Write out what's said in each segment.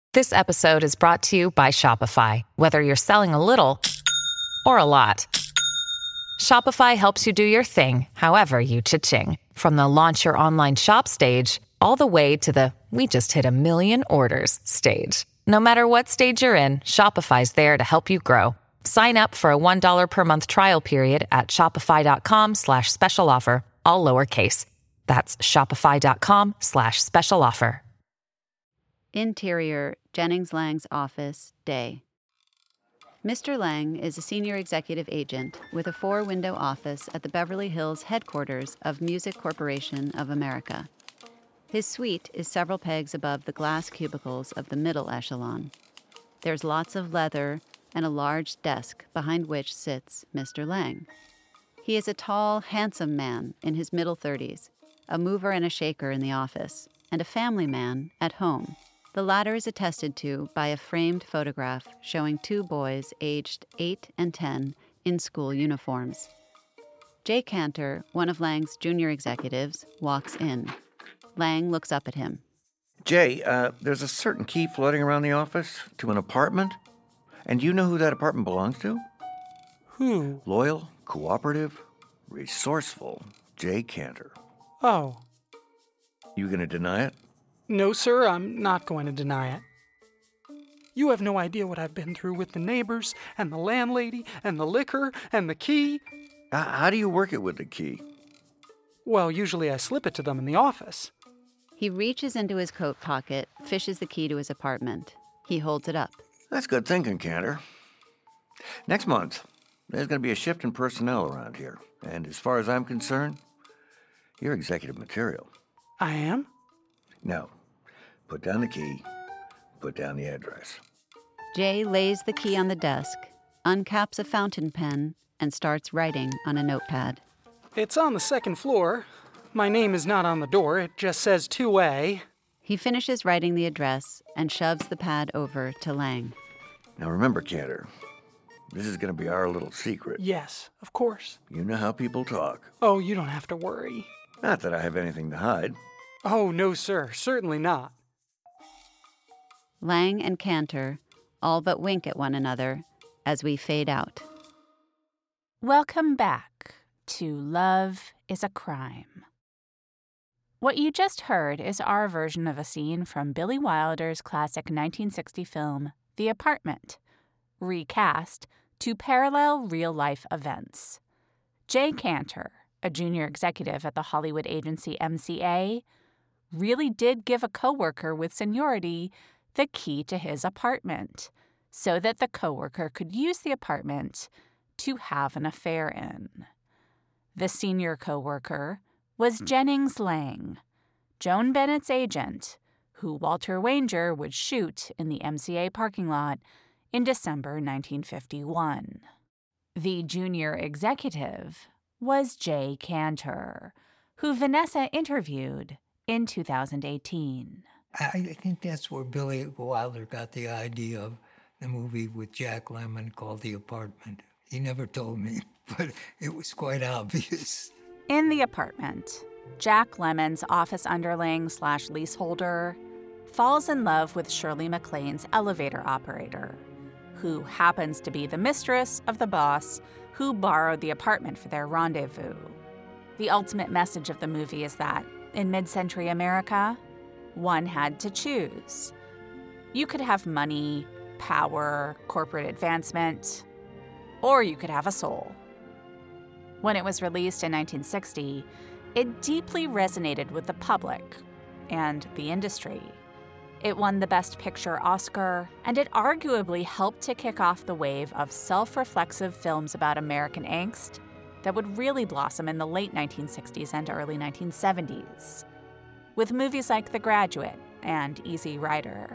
This episode is brought to you by Shopify. Whether you're selling a little or a lot, Shopify helps you do your thing, however you cha-ching. From the launch your online shop stage, all the way to the we just hit 1 million orders stage. No matter what stage you're in, Shopify's there to help you grow. Sign up for a $1 per month trial period at shopify.com/special offer, all lowercase. That's shopify.com/special offer. Interior, Jennings Lang's office, day. Mr. Lang is a senior executive agent with a 4-window office at the Beverly Hills headquarters of Music Corporation of America. His suite is several pegs above the glass cubicles of the middle echelon. There's lots of leather and a large desk behind which sits Mr. Lang. He is a tall, handsome man in his middle 30s, a mover and a shaker in the office, and a family man at home. The latter is attested to by a framed photograph showing 2 boys aged 8 and 10 in school uniforms. Jay Cantor, one of Lang's junior executives, walks in. Lang looks up at him. Jay, there's a certain key floating around the office to an apartment. And do you know who that apartment belongs to? Who? Loyal, cooperative, resourceful Jay Cantor. Oh. You gonna deny it? No, sir, I'm not going to deny it. You have no idea what I've been through with the neighbors, and the landlady, and the liquor, and the key. How do you work it with the key? Well, usually I slip it to them in the office. He reaches into his coat pocket, fishes the key to his apartment. He holds it up. That's good thinking, Cantor. Next month, there's going to be a shift in personnel around here. And as far as I'm concerned, you're executive material. I am? Now, put down the key, put down the address. Jay lays the key on the desk, uncaps a fountain pen, and starts writing on a notepad. It's on the 2nd floor. My name is not on the door. It just says 2A. He finishes writing the address and shoves the pad over to Lang. Now remember, Cantor, this is going to be our little secret. Yes, of course. You know how people talk. Oh, you don't have to worry. Not that I have anything to hide. Oh, no, sir. Certainly not. Lang and Cantor all but wink at one another as we fade out. Welcome back to Love is a Crime. What you just heard is our version of a scene from Billy Wilder's classic 1960 film, The Apartment, recast to parallel real-life events. Jay Cantor, a junior executive at the Hollywood agency MCA, really did give a coworker with seniority the key to his apartment so that the coworker could use the apartment to have an affair in. The senior coworker was Jennings Lang, Joan Bennett's agent, who Walter Wanger would shoot in the MCA parking lot in December 1951. The junior executive was Jay Cantor, who Vanessa interviewed in 2018. I think that's where Billy Wilder got the idea of the movie with Jack Lemmon called The Apartment. He never told me, but it was quite obvious. In The Apartment, Jack Lemmon's office underling/leaseholder falls in love with Shirley MacLaine's elevator operator, who happens to be the mistress of the boss who borrowed the apartment for their rendezvous. The ultimate message of the movie is that, in mid-century America, one had to choose. You could have money, power, corporate advancement, or you could have a soul. When it was released in 1960, it deeply resonated with the public and the industry. It won the Best Picture Oscar, and it arguably helped to kick off the wave of self-reflexive films about American angst that would really blossom in the late 1960s and early 1970s, with movies like The Graduate and Easy Rider.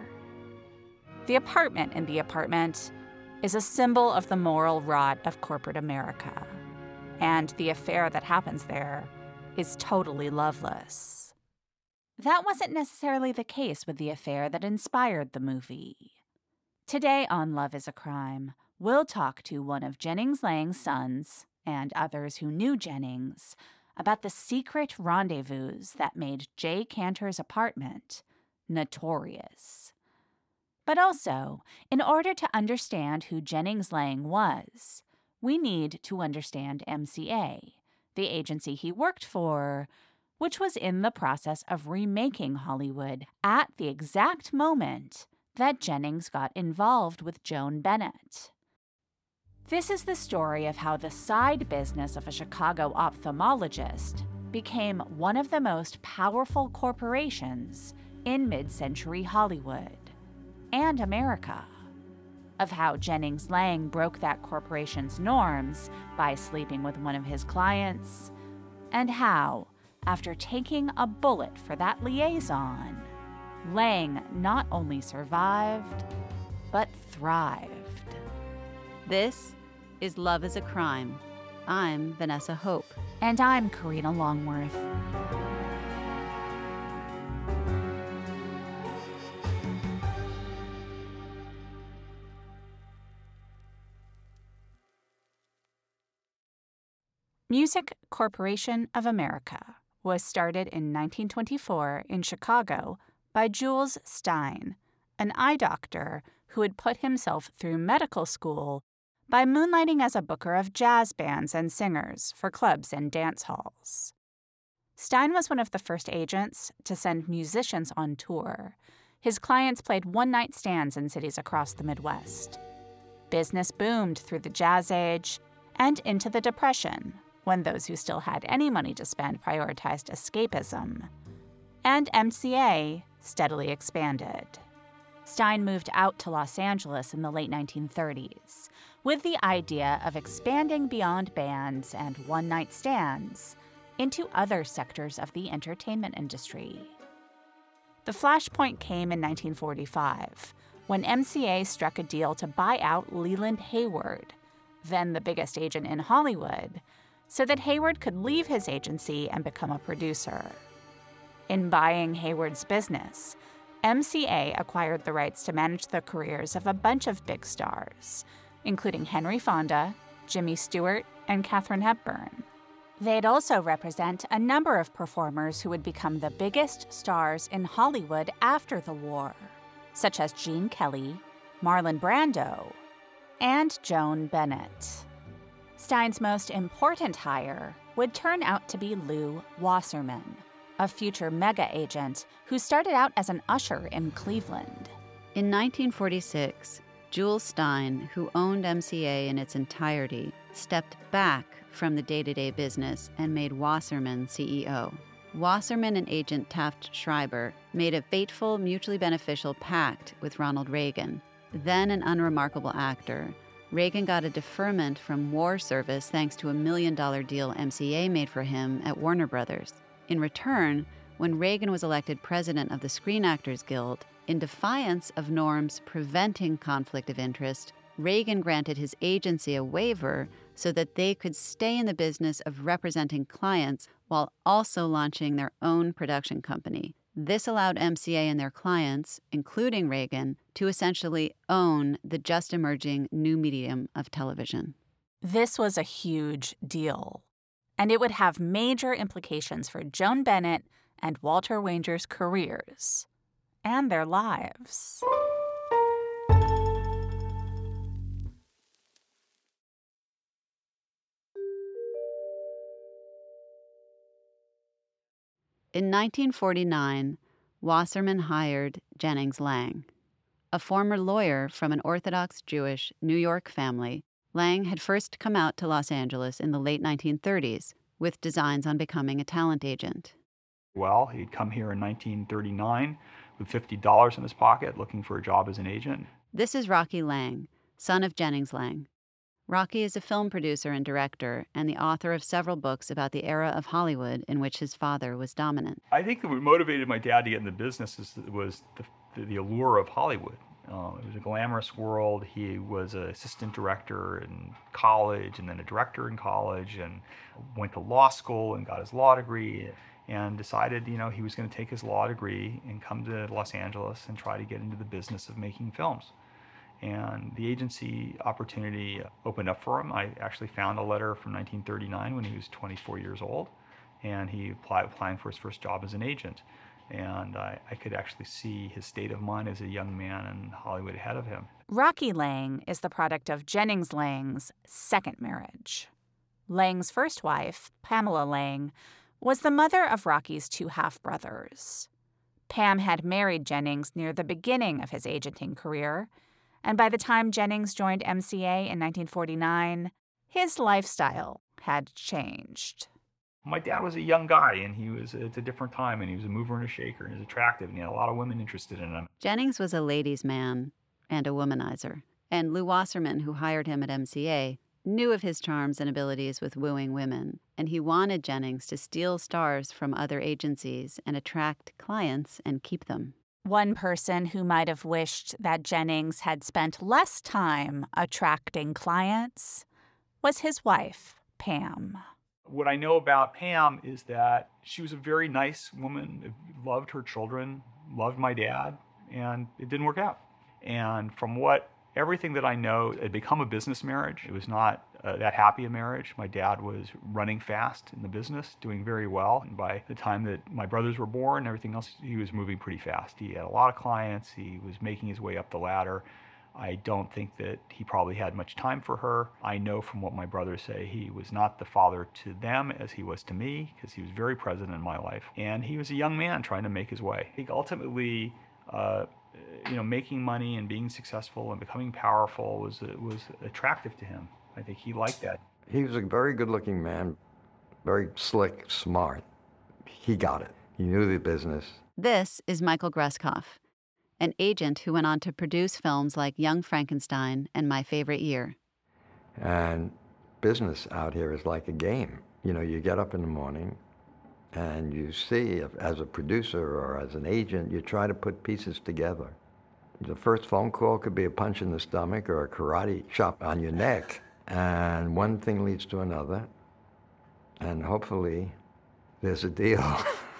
The apartment in The Apartment is a symbol of the moral rot of corporate America, and the affair that happens there is totally loveless. That wasn't necessarily the case with the affair that inspired the movie. Today on Love is a Crime, we'll talk to one of Jennings Lang's sons and others who knew Jennings about the secret rendezvous that made Jay Cantor's apartment notorious. But also, in order to understand who Jennings Lang was, we need to understand MCA, the agency he worked for, which was in the process of remaking Hollywood at the exact moment that Jennings got involved with Joan Bennett. This is the story of how the side business of a Chicago ophthalmologist became one of the most powerful corporations in mid-century Hollywood and America, of how Jennings Lang broke that corporation's norms by sleeping with one of his clients, and how, after taking a bullet for that liaison, Lang not only survived, but thrived. This is Love is a Crime. I'm Vanessa Hope. And I'm Karina Longworth. Music Corporation of America was started in 1924 in Chicago by Jules Styne, an eye doctor who had put himself through medical school by moonlighting as a booker of jazz bands and singers for clubs and dance halls. Styne was one of the first agents to send musicians on tour. His clients played one-night stands in cities across the Midwest. Business boomed through the Jazz Age and into the Depression, when those who still had any money to spend prioritized escapism. And MCA steadily expanded. Styne moved out to Los Angeles in the late 1930s with the idea of expanding beyond bands and one-night stands into other sectors of the entertainment industry. The flashpoint came in 1945, when MCA struck a deal to buy out Leland Hayward, then the biggest agent in Hollywood, so that Hayward could leave his agency and become a producer. In buying Hayward's business, MCA acquired the rights to manage the careers of a bunch of big stars, including Henry Fonda, Jimmy Stewart, and Katharine Hepburn. They'd also represent a number of performers who would become the biggest stars in Hollywood after the war, such as Gene Kelly, Marlon Brando, and Joan Bennett. Styne's most important hire would turn out to be Lew Wasserman, a future mega agent who started out as an usher in Cleveland. In 1946, Jules Styne, who owned MCA in its entirety, stepped back from the day-to-day business and made Wasserman CEO. Wasserman and agent Taft Schreiber made a fateful, mutually beneficial pact with Ronald Reagan, then an unremarkable actor. Reagan got a deferment from war service thanks to $1 million deal MCA made for him at Warner Brothers. In return, when Reagan was elected president of the Screen Actors Guild, in defiance of norms preventing conflict of interest, Reagan granted his agency a waiver so that they could stay in the business of representing clients while also launching their own production company. This allowed MCA and their clients, including Reagan, to essentially own the just emerging new medium of television. This was a huge deal, and it would have major implications for Joan Bennett and Walter Wanger's careers and their lives. In 1949, Wasserman hired Jennings Lang. A former lawyer from an Orthodox Jewish New York family, Lang had first come out to Los Angeles in the late 1930s with designs on becoming a talent agent. Well, he'd come here in 1939 with $50 in his pocket looking for a job as an agent. This is Rocky Lang, son of Jennings Lang. Rocky is a film producer and director and the author of several books about the era of Hollywood in which his father was dominant. I think that what motivated my dad to get in the business was the allure of Hollywood. It was a glamorous world. He was an assistant director in college and then a director in college and went to law school and got his law degree and decided, he was going to take his law degree and come to Los Angeles and try to get into the business of making films. And the agency opportunity opened up for him. I actually found a letter from 1939 when he was 24 years old, and he applying for his first job as an agent. And I could actually see his state of mind as a young man in Hollywood ahead of him. Rocky Lang is the product of Jennings Lang's second marriage. Lang's first wife, Pamela Lang, was the mother of Rocky's two half-brothers. Pam had married Jennings near the beginning of his agenting career, and by the time Jennings joined MCA in 1949, his lifestyle had changed. My dad was a young guy, and it's a different time, and he was a mover and a shaker, and he was attractive, and he had a lot of women interested in him. Jennings was a ladies' man and a womanizer, and Lew Wasserman, who hired him at MCA, knew of his charms and abilities with wooing women, and he wanted Jennings to steal stars from other agencies and attract clients and keep them. One person who might have wished that Jennings had spent less time attracting clients was his wife, Pam. What I know about Pam is that she was a very nice woman, loved her children, loved my dad, and it didn't work out. And from everything that I know, it had become a business marriage. It was not that happy a marriage. My dad was running fast in the business, doing very well. And by the time that my brothers were born and everything else, he was moving pretty fast. He had a lot of clients. He was making his way up the ladder. I don't think that he probably had much time for her. I know from what my brothers say, he was not the father to them as he was to me, because he was very present in my life. And he was a young man trying to make his way. I think ultimately, making money and being successful and becoming powerful was attractive to him. I think he liked that. He was a very good-looking man, very slick, smart. He got it. He knew the business. This is Michael Greskoff, an agent who went on to produce films like Young Frankenstein and My Favorite Year. And business out here is like a game. You get up in the morning and you see, as a producer or as an agent, you try to put pieces together. The first phone call could be a punch in the stomach or a karate chop on your neck. And one thing leads to another. And hopefully there's a deal.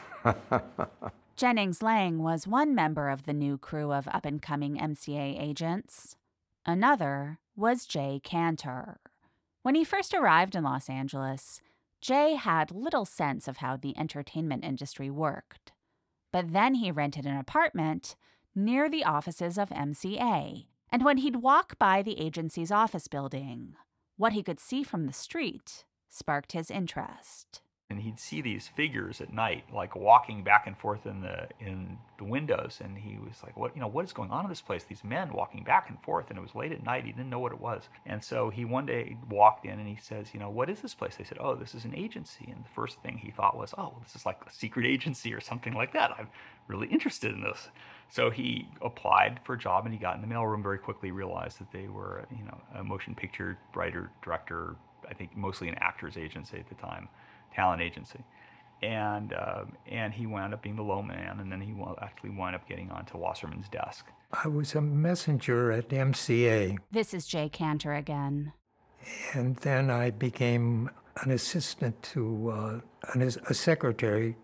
Jennings Lang was one member of the new crew of up-and-coming MCA agents. Another was Jay Cantor. When he first arrived in Los Angeles, Jay had little sense of how the entertainment industry worked. But then he rented an apartment near the offices of MCA, and when he'd walk by the agency's office building, what he could see from the street sparked his interest. And he'd see these figures at night, like walking back and forth in the windows, and he was like, what is going on in this place? These men walking back and forth, and it was late at night. He didn't know what it was. And so he one day walked in and he says, what is this place? They said, oh, this is an agency. And the first thing he thought was, oh, this is like a secret agency or something like that. I'm really interested in this. So he applied for a job, and he got in the mailroom, very quickly realized that they were, a motion picture writer, director, I think mostly an actor's agency at the time. Talent agency, and he wound up being the low man, and then he actually wound up getting onto Wasserman's desk. I was a messenger at MCA. This is Jay Cantor again. And then I became an assistant to, a secretary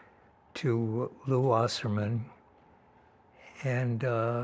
to Lew Wasserman, and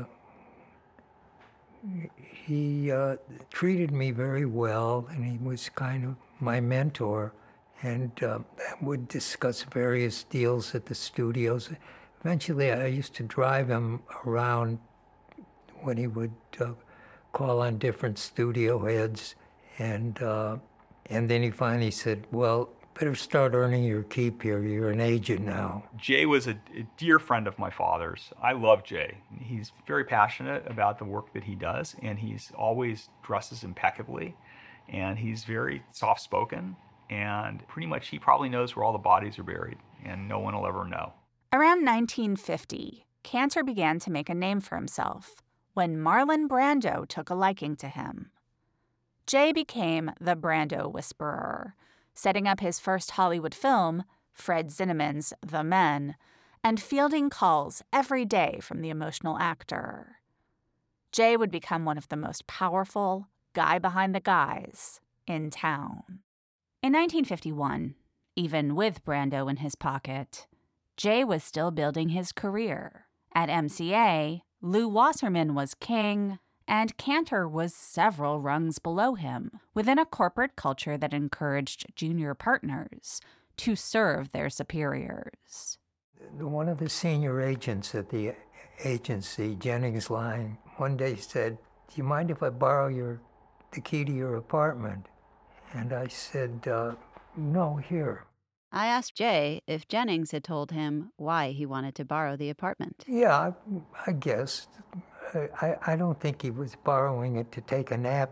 he treated me very well, and he was kind of my mentor. And would discuss various deals at the studios. Eventually, I used to drive him around when he would call on different studio heads, and then he finally said, well, better start earning your keep here. You're an agent now. Jay was a dear friend of my father's. I love Jay. He's very passionate about the work that he does, and he's always dresses impeccably, and he's very soft-spoken. And pretty much he probably knows where all the bodies are buried, and no one will ever know. Around 1950, Cantor began to make a name for himself when Marlon Brando took a liking to him. Jay became the Brando Whisperer, setting up his first Hollywood film, Fred Zinnemann's The Men, and fielding calls every day from the emotional actor. Jay would become one of the most powerful guy behind the guys in town. In 1951, even with Brando in his pocket, Jay was still building his career. At MCA, Lew Wasserman was king, and Cantor was several rungs below him, within a corporate culture that encouraged junior partners to serve their superiors. One of the senior agents at the agency, Jennings Lang, one day said, "Do you mind if I borrow the key to your apartment?" And I said, "No, here." I asked Jay if Jennings had told him why he wanted to borrow the apartment. Yeah, I guess. I don't think he was borrowing it to take a nap.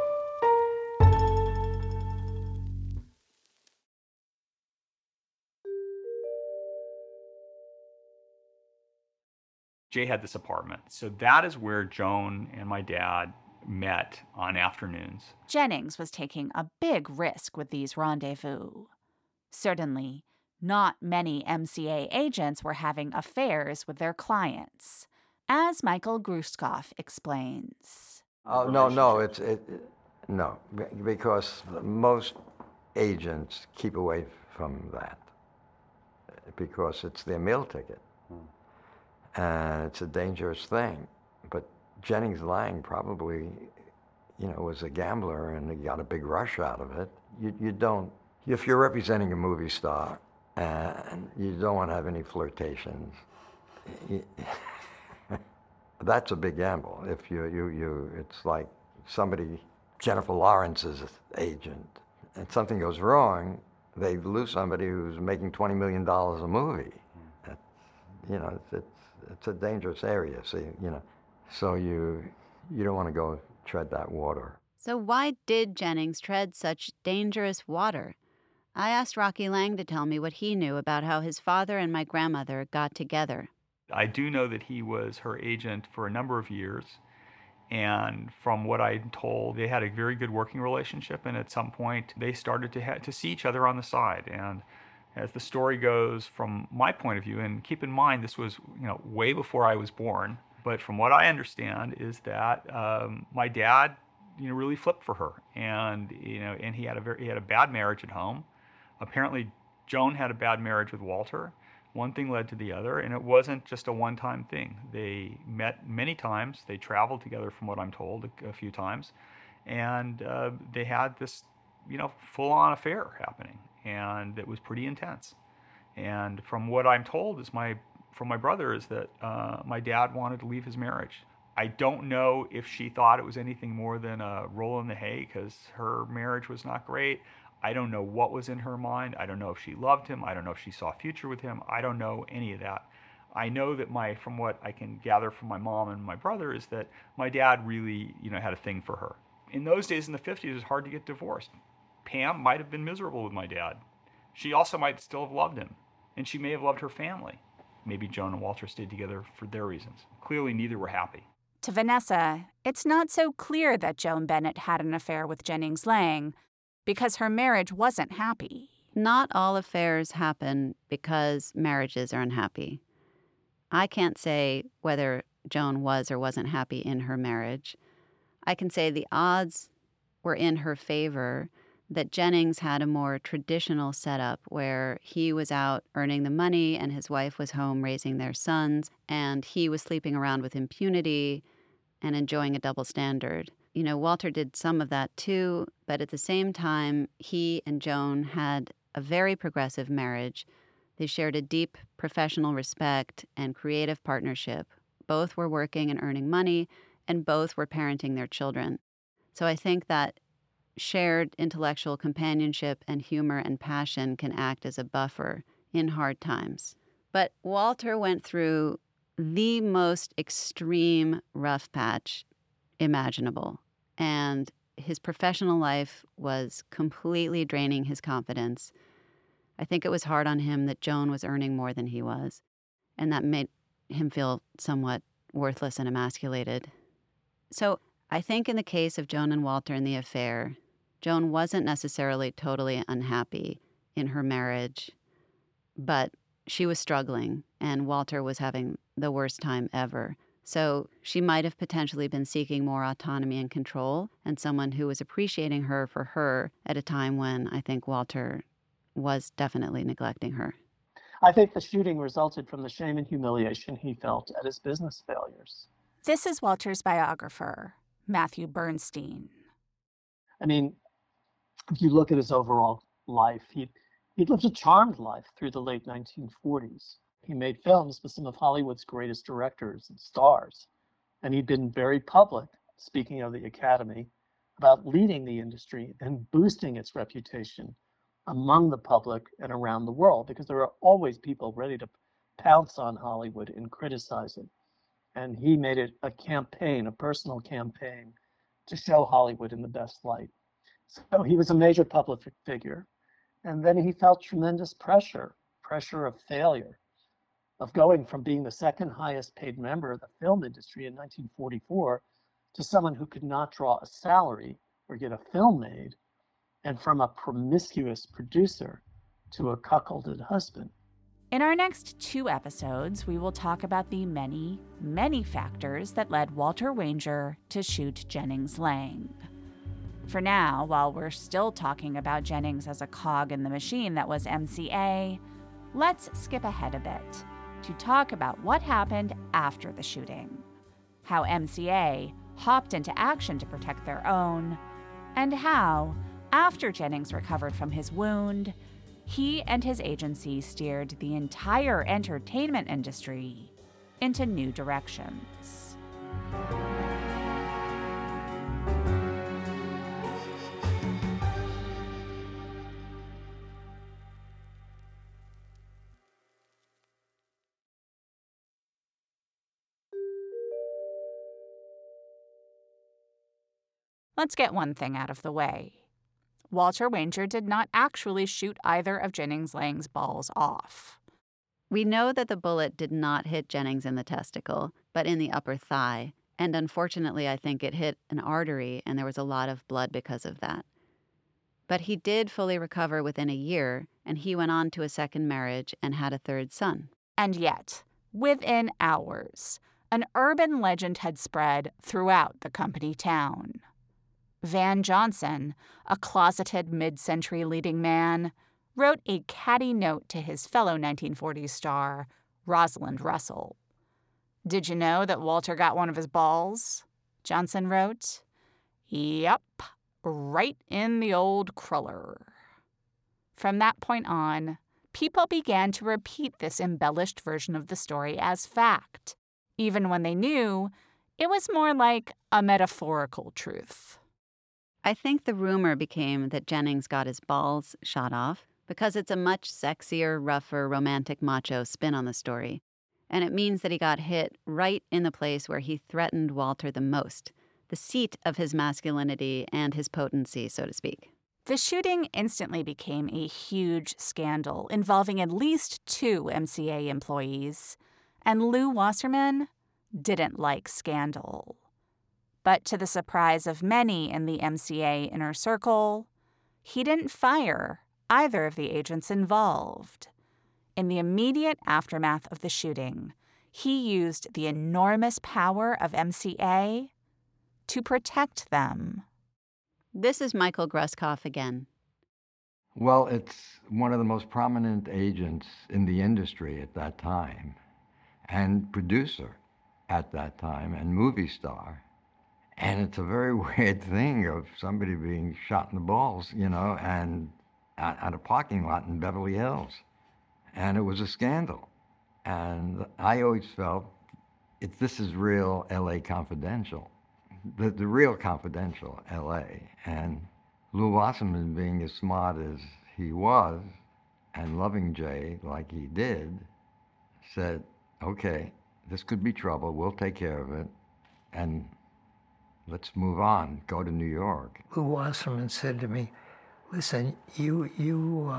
Jay had this apartment. So that is where Joan and my dad met on afternoons. Jennings was taking a big risk with these rendezvous. Certainly, not many MCA agents were having affairs with their clients, as Michael Gruskoff explains. Oh, no, no, because most agents keep away from that because it's their meal ticket. And it's a dangerous thing. But Jennings Lang probably, was a gambler and he got a big rush out of it. You don't, if you're representing a movie star and you don't want to have any flirtations, that's a big gamble. If it's like somebody, Jennifer Lawrence's agent, and something goes wrong, they lose somebody who's making $20 million a movie. It's a dangerous area, so you don't want to go tread that water. So why did Jennings tread such dangerous water? I asked Rocky Lang to tell me what he knew about how his father and my grandmother got together. I do know that he was her agent for a number of years. And from what I'm told, they had a very good working relationship. And at some point, they started to see each other on the side. And as the story goes, from my point of view, and keep in mind this was way before I was born, but from what I understand is that my dad really flipped for her, and and he had a bad marriage at home. Apparently, Joan had a bad marriage with Walter. One thing led to the other, and it wasn't just a one-time thing. They met many times. They traveled together, from what I'm told, a few times, and they had this full-on affair happening. And it was pretty intense. And from what I'm told from my brother is that my dad wanted to leave his marriage. I don't know if she thought it was anything more than a roll in the hay because her marriage was not great. I don't know what was in her mind. I don't know if she loved him. I don't know if she saw a future with him. I don't know any of that. I know that from what I can gather from my mom and my brother is that my dad really had a thing for her. In those days in the 50s, it was hard to get divorced. Pam might have been miserable with my dad. She also might still have loved him, and she may have loved her family. Maybe Joan and Walter stayed together for their reasons. Clearly, neither were happy. To Vanessa, it's not so clear that Joan Bennett had an affair with Jennings Lang because her marriage wasn't happy. Not all affairs happen because marriages are unhappy. I can't say whether Joan was or wasn't happy in her marriage. I can say the odds were in her favor, that Jennings had a more traditional setup where he was out earning the money and his wife was home raising their sons, and he was sleeping around with impunity and enjoying a double standard. Walter did some of that too, but at the same time, he and Joan had a very progressive marriage. They shared a deep professional respect and creative partnership. Both were working and earning money, and both were parenting their children. So I think that shared intellectual companionship and humor and passion can act as a buffer in hard times. But Walter went through the most extreme rough patch imaginable, and his professional life was completely draining his confidence. I think it was hard on him that Joan was earning more than he was, and that made him feel somewhat worthless and emasculated. So I think in the case of Joan and Walter and the affair, Joan wasn't necessarily totally unhappy in her marriage, but she was struggling, and Walter was having the worst time ever. So she might have potentially been seeking more autonomy and control, and someone who was appreciating her for her at a time when I think Walter was definitely neglecting her. I think the shooting resulted from the shame and humiliation he felt at his business failures. This is Walter's biographer, Matthew Bernstein. I mean, if you look at his overall life, he'd lived a charmed life through the late 1940s. He made films with some of Hollywood's greatest directors and stars. And he'd been very public, speaking of the Academy, about leading the industry and boosting its reputation among the public and around the world, because there are always people ready to pounce on Hollywood and criticize it. And he made it a campaign, a personal campaign, to show Hollywood in the best light. So he was a major public figure. And then he felt tremendous pressure of failure, of going from being the second highest paid member of the film industry in 1944 to someone who could not draw a salary or get a film made, and from a promiscuous producer to a cuckolded husband. In our next 2 episodes, we will talk about the many, many factors that led Walter Wanger to shoot Jennings Lang. For now, while we're still talking about Jennings as a cog in the machine that was MCA, let's skip ahead a bit to talk about what happened after the shooting, how MCA hopped into action to protect their own, and how, after Jennings recovered from his wound, he and his agency steered the entire entertainment industry into new directions. Let's get one thing out of the way. Walter Wanger did not actually shoot either of Jennings Lang's balls off. We know that the bullet did not hit Jennings in the testicle, but in the upper thigh. And unfortunately, I think it hit an artery, and there was a lot of blood because of that. But he did fully recover within a year, and he went on to a second marriage and had a 3rd son. And yet, within hours, an urban legend had spread throughout the company town. Van Johnson, a closeted mid-century leading man, wrote a catty note to his fellow 1940s star, Rosalind Russell. "Did you know that Walter got one of his balls?" Johnson wrote. "Yep, right in the old cruller." From that point on, people began to repeat this embellished version of the story as fact, even when they knew it was more like a metaphorical truth. I think the rumor became that Jennings got his balls shot off because it's a much sexier, rougher, romantic macho spin on the story. And it means that he got hit right in the place where he threatened Walter the most, the seat of his masculinity and his potency, so to speak. The shooting instantly became a huge scandal involving at least 2 MCA employees, and Lew Wasserman didn't like scandal. But to the surprise of many in the MCA inner circle, he didn't fire either of the agents involved. In the immediate aftermath of the shooting, he used the enormous power of MCA to protect them. This is Michael Gruskoff again. Well, it's one of the most prominent agents in the industry at that time, and producer at that time, and movie star. And it's a very weird thing of somebody being shot in the balls, and at a parking lot in Beverly Hills. And it was a scandal. And I always felt this is real LA Confidential, the real confidential LA. And Lew Wasserman, being as smart as he was and loving Jay like he did, said, okay, this could be trouble. We'll take care of it. And let's move on, go to New York. Lew Wasserman said to me, listen, you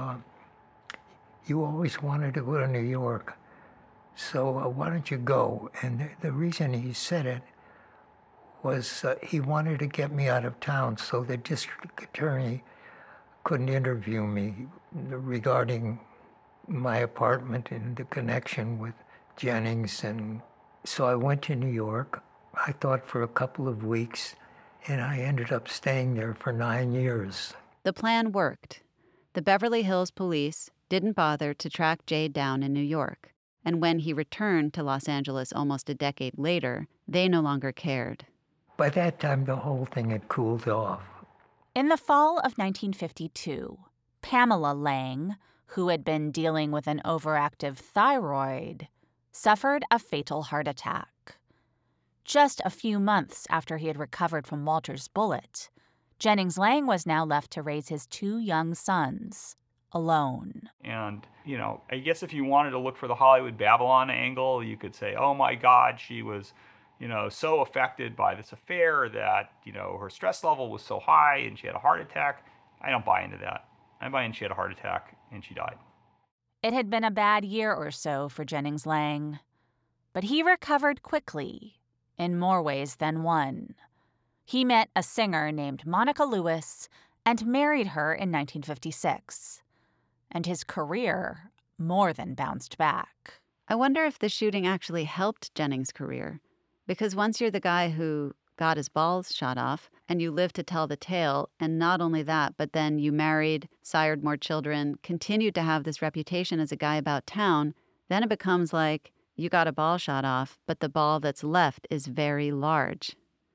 always wanted to go to New York, so why don't you go? And the reason he said it was he wanted to get me out of town so the district attorney couldn't interview me regarding my apartment and the connection with Jennings. And so I went to New York. I thought for a couple of weeks, and I ended up staying there for 9 years. The plan worked. The Beverly Hills police didn't bother to track Jay down in New York, and when he returned to Los Angeles almost a decade later, they no longer cared. By that time, the whole thing had cooled off. In the fall of 1952, Pamela Lang, who had been dealing with an overactive thyroid, suffered a fatal heart attack. Just a few months after he had recovered from Walter's bullet, Jennings Lang was now left to raise his 2 young sons alone. And, I guess if you wanted to look for the Hollywood Babylon angle, you could say, oh my God, she was, so affected by this affair that, her stress level was so high and she had a heart attack. I don't buy into that. I buy in she had a heart attack and she died. It had been a bad year or so for Jennings Lang, but he recovered quickly in more ways than one. He met a singer named Monica Lewis and married her in 1956. And his career more than bounced back. I wonder if the shooting actually helped Jennings' career. Because once you're the guy who got his balls shot off and you live to tell the tale, and not only that, but then you married, sired more children, continued to have this reputation as a guy about town, then it becomes like you got a ball shot off, but the ball that's left is very large.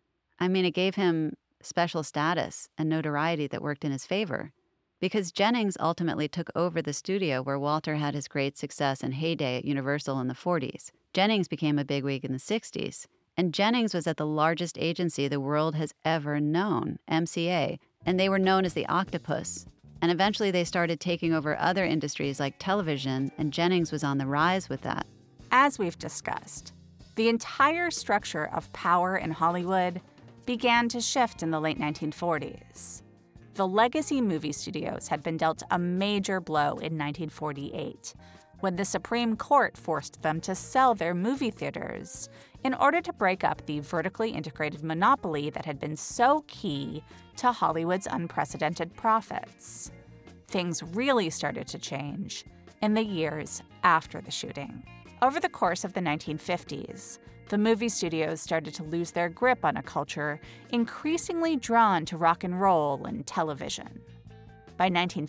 I mean, it gave him special status and notoriety that worked in his favor. Because Jennings ultimately took over the studio where Walter had his great success and heyday at Universal in the 40s. Jennings became a bigwig in the 60s. And Jennings was at the largest agency the world has ever known, MCA, and they were known as the Octopus. And eventually they started taking over other industries like television, and Jennings was on the rise with that. As we've discussed, the entire structure of power in Hollywood began to shift in the late 1940s. The legacy movie studios had been dealt a major blow in 1948, when the Supreme Court forced them to sell their movie theaters in order to break up the vertically integrated monopoly that had been so key to Hollywood's unprecedented profits. Things really started to change in the years after the shooting. Over the course of the 1950s, the movie studios started to lose their grip on a culture increasingly drawn to rock and roll and television. By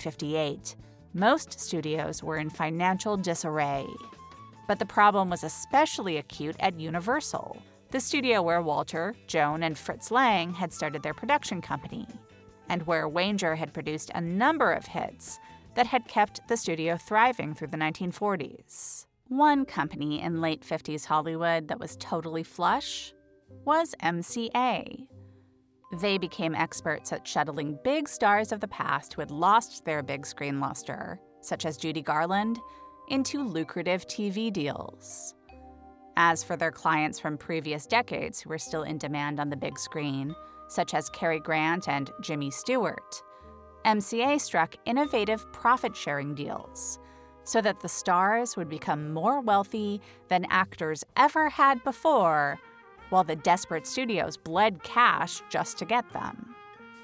1958, most studios were in financial disarray. But the problem was especially acute at Universal, the studio where Walter, Joan, and Fritz Lang had started their production company, and where Wanger had produced a number of hits that had kept the studio thriving through the 1940s. One company in late 50s Hollywood that was totally flush was MCA. They became experts at shuttling big stars of the past who had lost their big screen luster, such as Judy Garland, into lucrative TV deals. As for their clients from previous decades who were still in demand on the big screen, such as Cary Grant and Jimmy Stewart, MCA struck innovative profit-sharing deals so that the stars would become more wealthy than actors ever had before, while the desperate studios bled cash just to get them.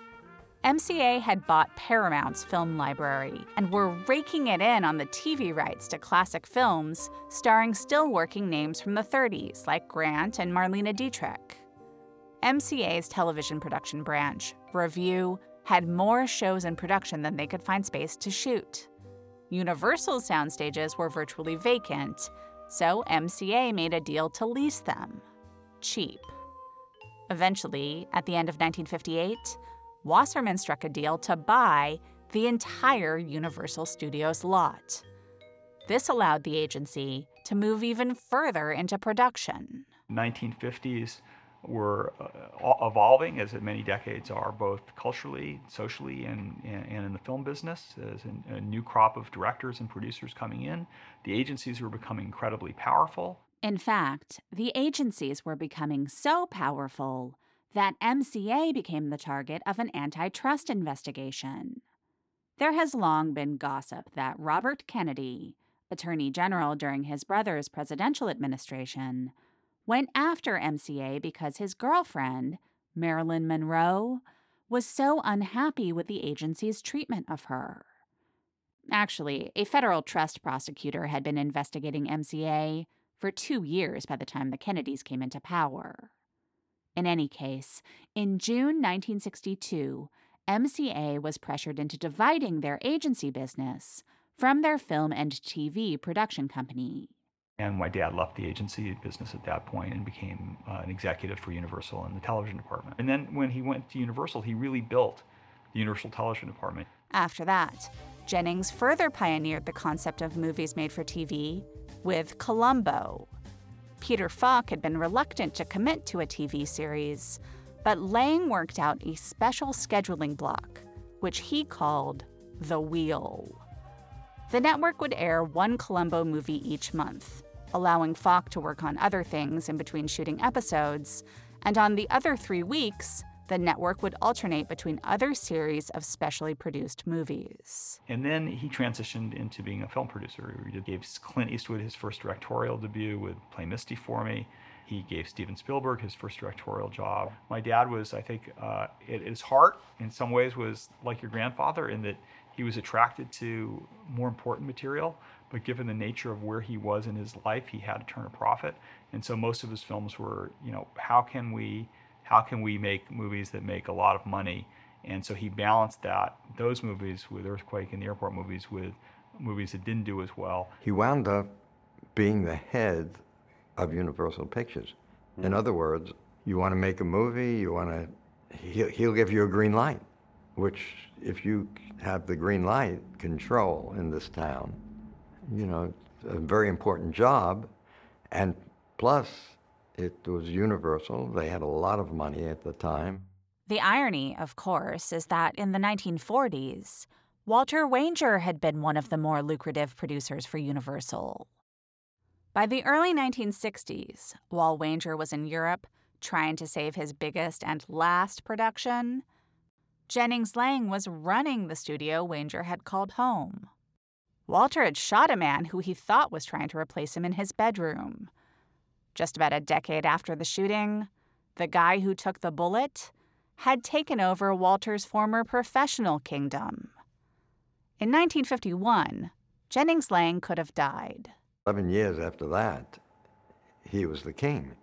MCA had bought Paramount's film library and were raking it in on the TV rights to classic films starring still working names from the 30s like Grant and Marlene Dietrich. MCA's television production branch, Revue, had more shows in production than they could find space to shoot. Universal's soundstages were virtually vacant, so MCA made a deal to lease them. Cheap. Eventually, at the end of 1958, Wasserman struck a deal to buy the entire Universal Studios lot. This allowed the agency to move even further into production. 1950s were evolving, as many decades are, both culturally, socially, and in the film business. As a new crop of directors and producers coming in, the agencies were becoming incredibly powerful. In fact, the agencies were becoming so powerful that MCA became the target of an antitrust investigation. There has long been gossip that Robert Kennedy, Attorney General during his brother's presidential administration, went after MCA because his girlfriend, Marilyn Monroe, was so unhappy with the agency's treatment of her. Actually, a federal trust prosecutor had been investigating MCA for 2 years by the time the Kennedys came into power. In any case, in June 1962, MCA was pressured into dividing their agency business from their film and TV production company. And my dad left the agency business at that point and became an executive for Universal in the television department. And then when he went to Universal, he really built the Universal television department. After that, Jennings further pioneered the concept of movies made for TV with Columbo. Peter Falk had been reluctant to commit to a TV series, but Lang worked out a special scheduling block, which he called The Wheel. The network would air one Columbo movie each month, allowing Falk to work on other things in between shooting episodes, and on the other 3 weeks, the network would alternate between other series of specially produced movies. And then he transitioned into being a film producer. He gave Clint Eastwood his first directorial debut with Play Misty for Me. He gave Steven Spielberg his first directorial job. My dad was, I think, at his heart, in some ways, was like your grandfather in that he was attracted to more important material, but given the nature of where he was in his life, he had to turn a profit. And so most of his films were, how can we make movies that make a lot of money? And so he balanced those movies with Earthquake and the airport movies with movies that didn't do as well. He wound up being the head of Universal Pictures. In other words, you want to make a movie, he'll give you a green light, which if you have the green light control in this town, a very important job. And plus, it was Universal. They had a lot of money at the time. The irony, of course, is that in the 1940s, Walter Wanger had been one of the more lucrative producers for Universal. By the early 1960s, while Wanger was in Europe trying to save his biggest and last production, Jennings Lang was running the studio Wanger had called home. Walter had shot a man who he thought was trying to replace him in his bedroom. Just about a decade after the shooting, the guy who took the bullet had taken over Walter's former professional kingdom. In 1951, Jennings Lang could have died. 11 years after that, he was the king.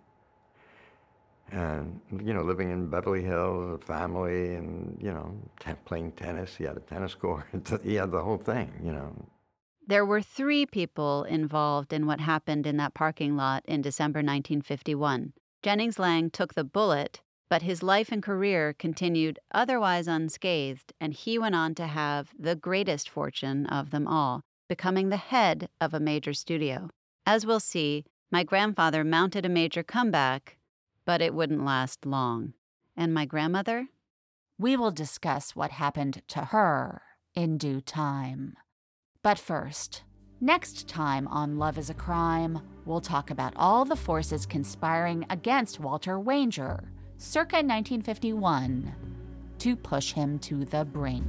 And, living in Beverly Hills, a family, and, playing tennis. He had a tennis court. He had the whole thing, There were 3 people involved in what happened in that parking lot in December 1951. Jennings Lang took the bullet, but his life and career continued otherwise unscathed, and he went on to have the greatest fortune of them all, becoming the head of a major studio. As we'll see, my grandfather mounted a major comeback, but it wouldn't last long. And my grandmother? We will discuss what happened to her in due time. But first, next time on Love is a Crime, we'll talk about all the forces conspiring against Walter Wanger, circa 1951, to push him to the brink.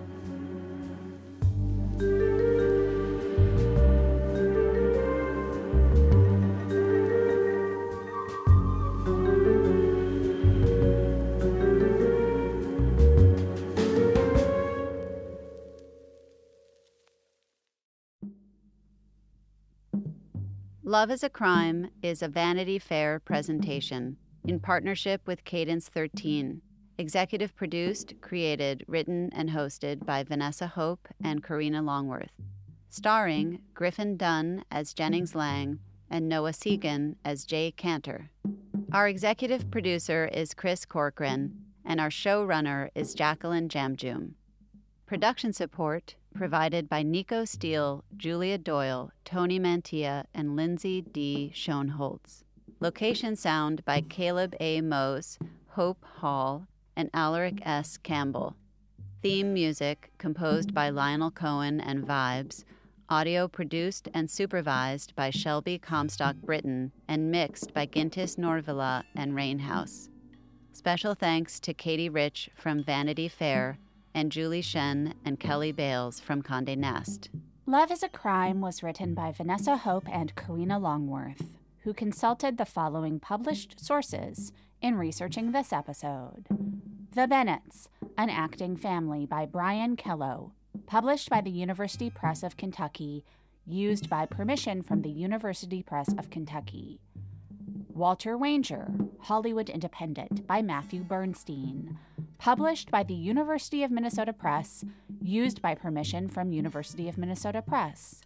Love is a Crime is a Vanity Fair presentation in partnership with Cadence 13. Executive produced, created, written, and hosted by Vanessa Hope and Karina Longworth. Starring Griffin Dunn as Jennings Lang and Noah Segan as Jay Cantor. Our executive producer is Chris Corcoran, and our showrunner is Jacqueline Jamjoom. Production support provided by Nico Steele, Julia Doyle, Tony Mantia, and Lindsay D. Schoenholtz. Location sound by Caleb A. Mose, Hope Hall, and Alaric S. Campbell. Theme music composed by Lionel Cohen and Vibes. Audio produced and supervised by Shelby Comstock Britton and mixed by Gintis Norvilla and Rainhouse. Special thanks to Katie Rich from Vanity Fair and Julie Shen and Kelly Bales from Condé Nast. Love is a Crime was written by Vanessa Hope and Karina Longworth, who consulted the following published sources in researching this episode. The Bennetts, An Acting Family by Brian Kello, published by the University Press of Kentucky, used by permission from the University Press of Kentucky. Walter Wanger, Hollywood Independent by Matthew Bernstein, published by the University of Minnesota Press, used by permission from University of Minnesota Press.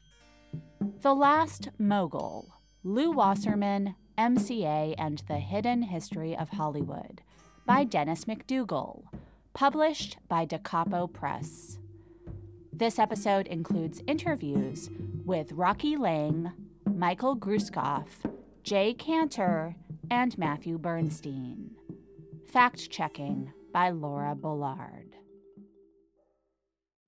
The Last Mogul, Lou Wasserman, MCA and the Hidden History of Hollywood, by Dennis McDougall, published by Da Capo Press. This episode includes interviews with Rocky Lang, Michael Gruskoff, Jay Cantor, and Matthew Bernstein. Fact-checking by Laura Bullard.